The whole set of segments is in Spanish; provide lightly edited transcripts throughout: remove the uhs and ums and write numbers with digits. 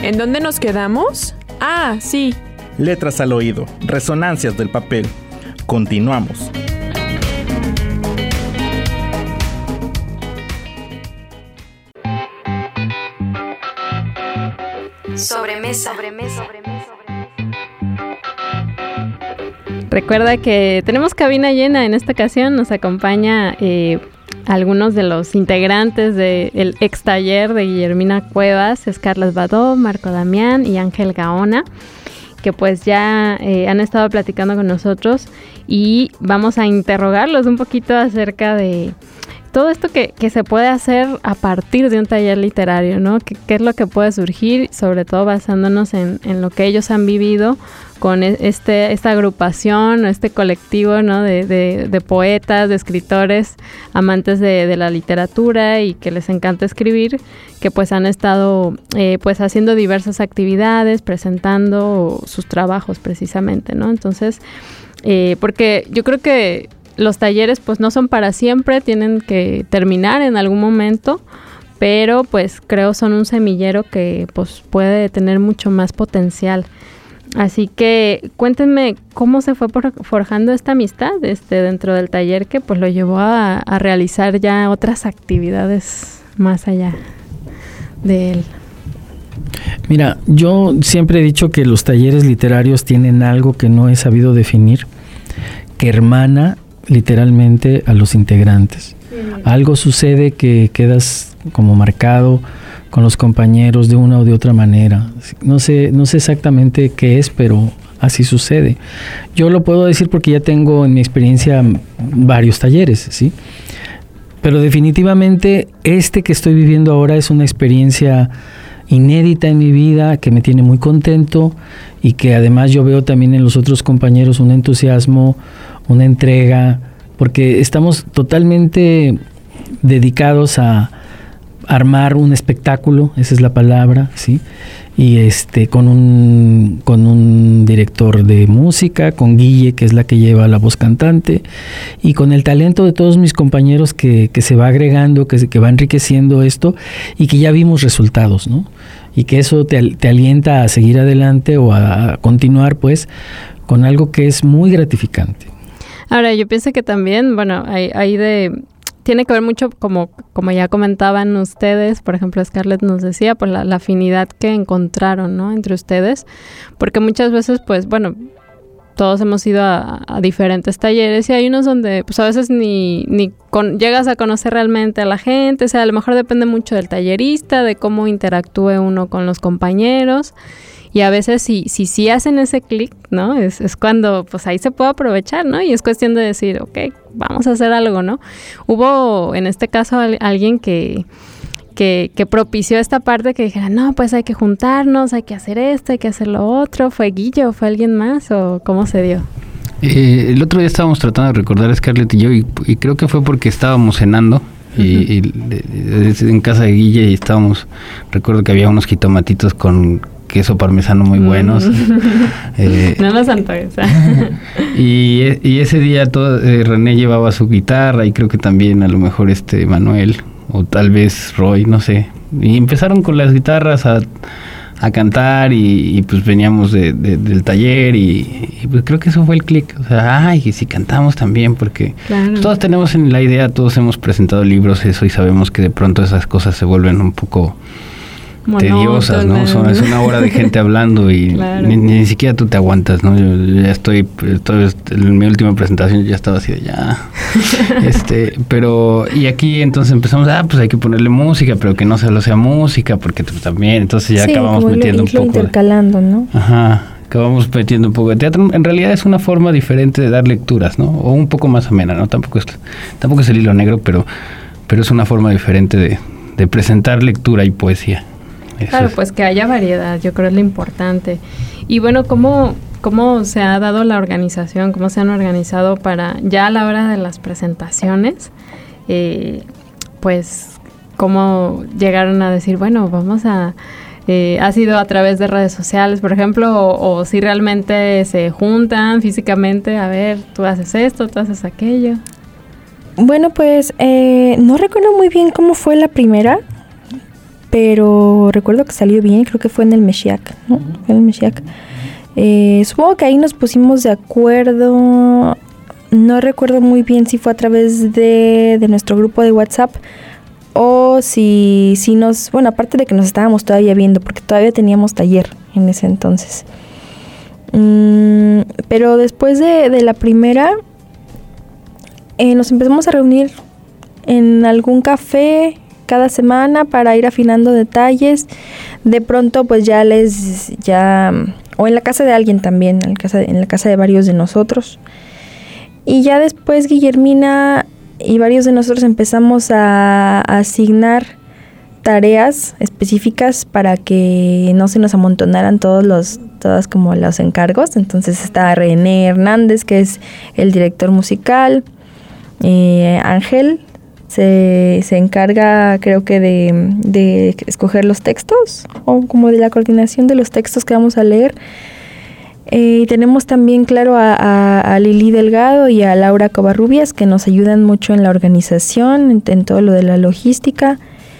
¿En dónde nos quedamos? Ah, sí. Letras al oído, resonancias del papel. Continuamos. Sobremesa. Recuerda que tenemos cabina llena en esta ocasión. Nos acompaña algunos de los integrantes del ex taller de Guillermina Cuevas, Carlos Badó, Marco Damián y Ángel Gaona, que pues ya han estado platicando con nosotros y vamos a interrogarlos un poquito acerca de todo esto que se puede hacer a partir de un taller literario, ¿no? ¿Qué es lo que puede surgir? Sobre todo basándonos en lo que ellos han vivido con esta agrupación, este colectivo, ¿no? de poetas, de escritores, amantes de la literatura y que les encanta escribir, que pues han estado pues haciendo diversas actividades, presentando sus trabajos precisamente, ¿no? Entonces, porque yo creo que los talleres pues no son para siempre, tienen que terminar en algún momento, pero pues creo son un semillero que pues puede tener mucho más potencial. Así que cuéntenme cómo se fue forjando esta amistad dentro del taller que pues lo llevó a realizar ya otras actividades más allá de él. Mira, yo siempre he dicho que los talleres literarios tienen algo que no he sabido definir, que hermana literalmente a los integrantes. Algo sucede que quedas como marcado con los compañeros de una o de otra manera. No sé exactamente qué es, pero así sucede. Yo lo puedo decir porque ya tengo en mi experiencia varios talleres, ¿sí? Pero definitivamente que estoy viviendo ahora es una experiencia inédita en mi vida, que me tiene muy contento y que además yo veo también en los otros compañeros un entusiasmo, una entrega, porque estamos totalmente dedicados a armar un espectáculo, esa es la palabra, ¿sí? Y con un director de música, con Guille, que es la que lleva la voz cantante, y con el talento de todos mis compañeros que se va agregando, que va enriqueciendo esto, y que ya vimos resultados, ¿no? Y que eso te alienta a seguir adelante o a continuar, pues, con algo que es muy gratificante. Ahora, yo pienso que también, bueno, tiene que ver mucho, como ya comentaban ustedes, por ejemplo, Scarlett nos decía, pues la afinidad que encontraron, ¿no? Entre ustedes, porque muchas veces, pues, bueno, todos hemos ido a diferentes talleres y hay unos donde, pues, a veces ni llegas a conocer realmente a la gente, o sea, a lo mejor depende mucho del tallerista, de cómo interactúe uno con los compañeros. Y a veces si hacen ese clic, ¿no? Es cuando, pues ahí se puede aprovechar, ¿no? Y es cuestión de decir, ok, vamos a hacer algo, ¿no? Hubo, en este caso, alguien que propició esta parte que dijera, no, pues hay que juntarnos, hay que hacer esto, hay que hacer lo otro. ¿Fue Guille o fue alguien más o cómo se dio? El otro día estábamos tratando de recordar, Scarlett y yo, y creo que fue porque estábamos cenando. Y en casa de Guille y recuerdo que había unos jitomatitos con queso parmesano muy buenos. No los antojes. y ese día René llevaba su guitarra y creo que también a lo mejor Manuel o tal vez Roy, no sé. Y empezaron con las guitarras a cantar y pues veníamos del taller y pues creo que eso fue el clic. O sea, y si cantamos también, porque claro, pues todos tenemos en la idea, todos hemos presentado libros, eso, y sabemos que de pronto esas cosas se vuelven un poco tediosas, ¿no? Es una hora de gente hablando y claro, ni siquiera tú te aguantas, ¿no? Yo ya estoy en mi última presentación ya estaba así de ya. Pero y aquí entonces empezamos, pues hay que ponerle música, pero que no solo sea música, porque también, entonces ya acabamos metiendo un poco intercalando, ¿no? Acabamos metiendo un poco de teatro. En realidad es una forma diferente de dar lecturas, ¿no? O un poco más amena, ¿no? Tampoco es el hilo negro, pero es una forma diferente de presentar lectura y poesía. Claro, pues que haya variedad, yo creo es lo importante. Y bueno, ¿cómo se ha dado la organización? ¿Cómo se han organizado para ya a la hora de las presentaciones? Pues, ¿cómo llegaron a decir, bueno, vamos a... ¿ha sido a través de redes sociales, por ejemplo? O si realmente se juntan físicamente, a ver, tú haces esto, tú haces aquello. Bueno, pues no recuerdo muy bien cómo fue la primera. pero recuerdo que salió bien, creo que fue en el Mexiac, ¿no? Fue en el Mexiac. Supongo que ahí nos pusimos de acuerdo, no recuerdo muy bien si fue a través de nuestro grupo de WhatsApp o si bueno, aparte de que nos estábamos todavía viendo, porque todavía teníamos taller en ese entonces. Pero después de la primera, nos empezamos a reunir en algún café cada semana para ir afinando detalles. De pronto pues o en la casa de alguien también, en la casa de varios de nosotros. Y ya después Guillermina y varios de nosotros empezamos a asignar tareas específicas para que no se nos amontonaran todos como los encargos. Entonces está René Hernández, que es el director musical. Ángel se encarga, creo que de escoger los textos, o como de la coordinación de los textos que vamos a leer. Y tenemos también, claro, a Lili Delgado y a Laura Covarrubias, que nos ayudan mucho en la organización, en todo lo de la logística.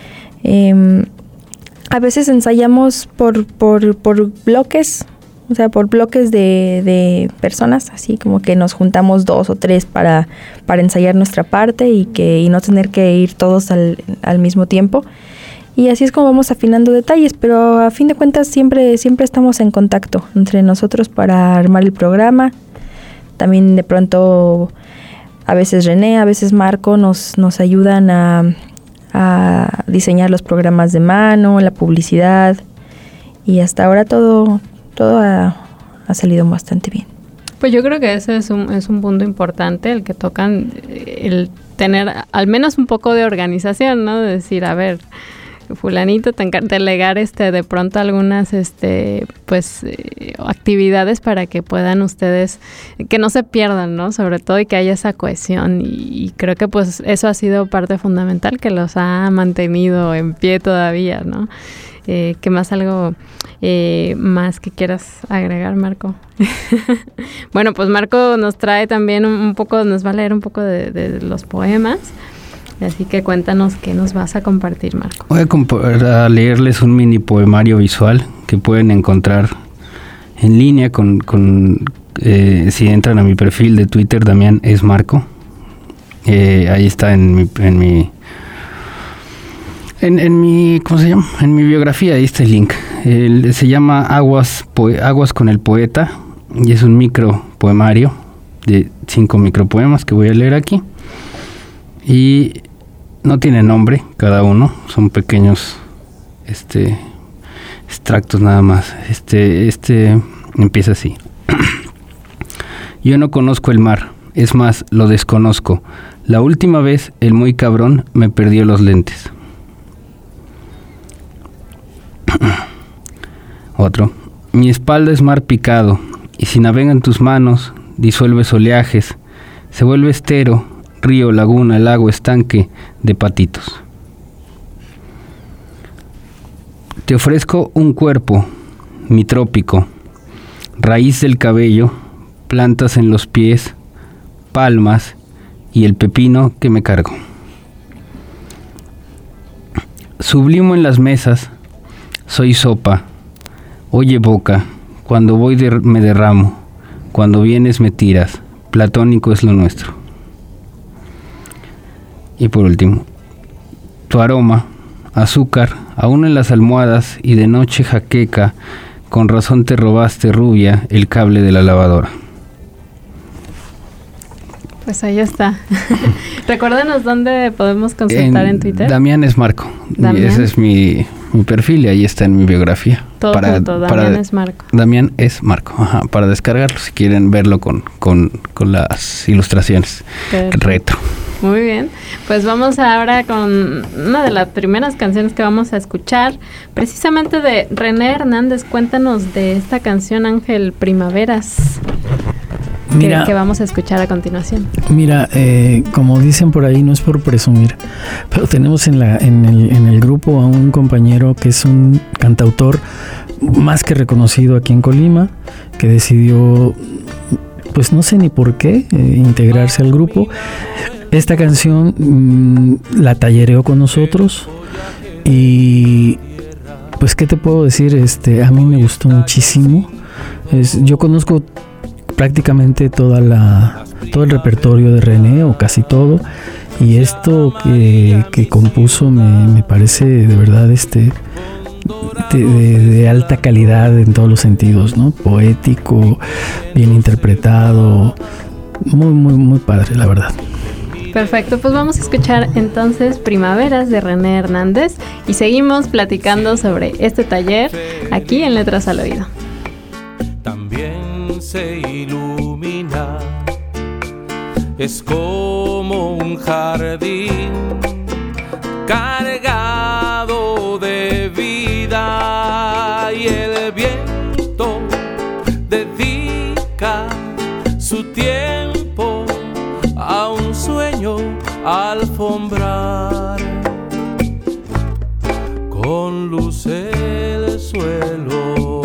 A veces ensayamos por bloques, o sea, por bloques de personas, así como que nos juntamos 2 o 3 para ensayar nuestra parte y no tener que ir todos al mismo tiempo. Y así es como vamos afinando detalles, pero a fin de cuentas siempre estamos en contacto entre nosotros para armar el programa. También de pronto a veces René, a veces Marco nos ayudan a diseñar los programas de mano, la publicidad, y hasta ahora todo ha salido bastante bien. Pues yo creo que ese es un punto importante, el que tocan, el tener al menos un poco de organización, ¿no? De decir, a ver, fulanito, delegar de pronto algunas actividades para que puedan ustedes, que no se pierdan, ¿no? Sobre todo, y que haya esa cohesión, y creo que pues eso ha sido parte fundamental que los ha mantenido en pie todavía, ¿no? ¿Qué más, algo más que quieras agregar, Marco? Bueno, pues Marco nos trae también nos va a leer un poco de los poemas. Así que cuéntanos qué nos vas a compartir, Marco. Voy a leerles un mini poemario visual que pueden encontrar en línea si entran a mi perfil de Twitter, Damián es Marco. Ahí está en mi ¿cómo se llama? En mi biografía, ahí está el link. Se llama Aguas con el poeta, y es un micro poemario de 5 micropoemas que voy a leer aquí. Y no tiene nombre cada uno, son pequeños extractos nada más. Empieza así. Yo no conozco el mar, es más, lo desconozco. La última vez el muy cabrón me perdió los lentes. Otro. Mi espalda es mar picado, y si navegan tus manos, disuelves oleajes, se vuelve estero, río, laguna, lago, estanque de patitos. Te ofrezco un cuerpo, mi trópico, raíz del cabello, plantas en los pies, palmas y el pepino que me cargo. Sublimo en las mesas, soy sopa, oye boca, cuando voy me derramo, cuando vienes me tiras, platónico es lo nuestro. Y por último, tu aroma, azúcar, aún en las almohadas y de noche jaqueca, con razón te robaste, rubia, el cable de la lavadora. Pues ahí está. Recuérdanos dónde podemos consultar en Twitter. Damián es Marco. ¿Damián? Ese es mi perfil y ahí está en mi biografía. Todo junto, Damián es Marco. Damián es Marco, ajá, para descargarlo si quieren verlo con las ilustraciones. Perfecto. Retro. Muy bien, pues vamos ahora con una de las primeras canciones que vamos a escuchar, precisamente de René Hernández. Cuéntanos de esta canción, Ángel, Primaveras, que vamos a escuchar a continuación. Mira, como dicen por ahí, no es por presumir, pero tenemos en el grupo a un compañero que es un cantautor más que reconocido aquí en Colima, que decidió, pues no sé ni por qué, integrarse al grupo. Esta canción la tallereó con nosotros Y pues, ¿qué te puedo decir? A mí me gustó muchísimo. Yo conozco prácticamente todo el repertorio de René, o casi todo, y esto que compuso me parece de verdad de alta calidad en todos los sentidos, ¿no? Poético, bien interpretado, muy, muy, muy padre, la verdad. Perfecto, pues vamos a escuchar entonces Primaveras de René Hernández y seguimos platicando sobre este taller aquí en Letras al Oído. También se ilumina, es como un jardín cargado de vida, y el viento dedica su tiempo a un sueño alfombrar con luz el suelo.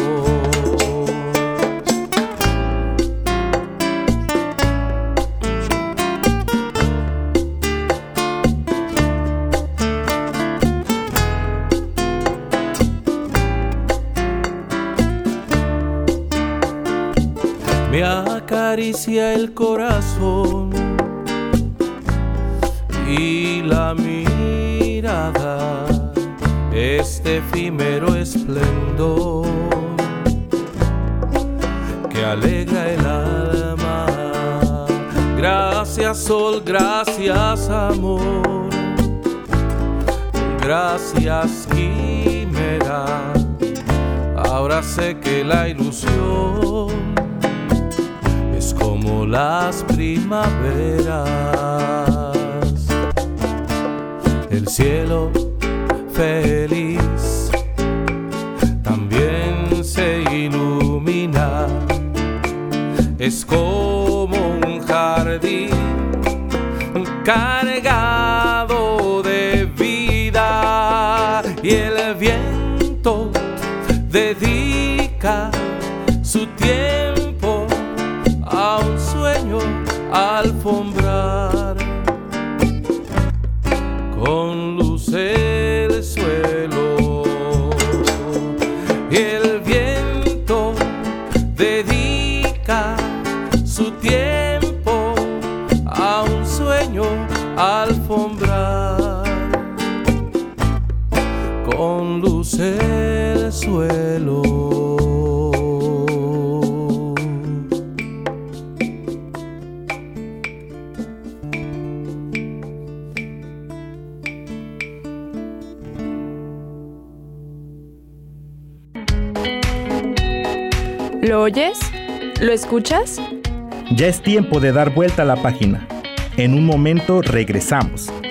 Me acaricia el corazón y la mirada, este efímero esplendor que alegra el alma. Gracias sol, gracias amor, gracias quimera. Ahora sé que la ilusión es como las primaveras. El cielo feliz también se ilumina, es como un jardín cargado de vida, y el viento dedica su tiempo a un sueño alfombrar con luz el suelo, y el viento dedica su tiempo a un sueño alfombrar con luz el suelo. ¿Lo oyes? ¿Lo escuchas? Ya es tiempo de dar vuelta a la página. En un momento regresamos.